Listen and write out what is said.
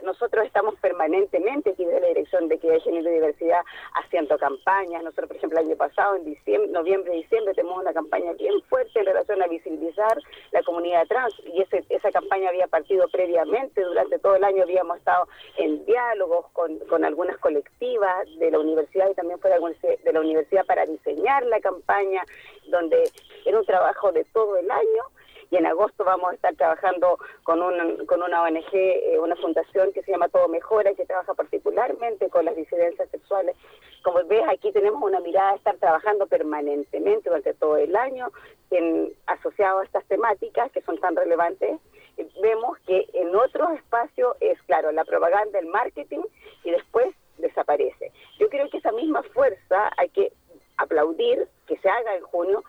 nosotros estamos permanentemente aquí desde la Dirección de Equidad de Género y Diversidad haciendo campañas. Nosotros, por ejemplo, el año pasado, en noviembre, diciembre, tenemos una campaña bien fuerte en relación a visibilizar la comunidad trans, y esa campaña había partido previamente. Durante todo el año habíamos estado en diálogos con algunas colectivas de la universidad y también fuera de la universidad para diseñar la campaña, donde era un trabajo de todo el año. Y en agosto vamos a estar trabajando con una ONG, una fundación que se llama Todo Mejora, que trabaja particularmente con las disidencias sexuales. Como ves, aquí tenemos una mirada de estar trabajando permanentemente durante todo el año asociado a estas temáticas que son tan relevantes. Vemos que en otros espacios es, claro, la propaganda, el marketing, y después desaparece. Yo creo que esa misma fuerza hay que aplaudir que se haga en junio,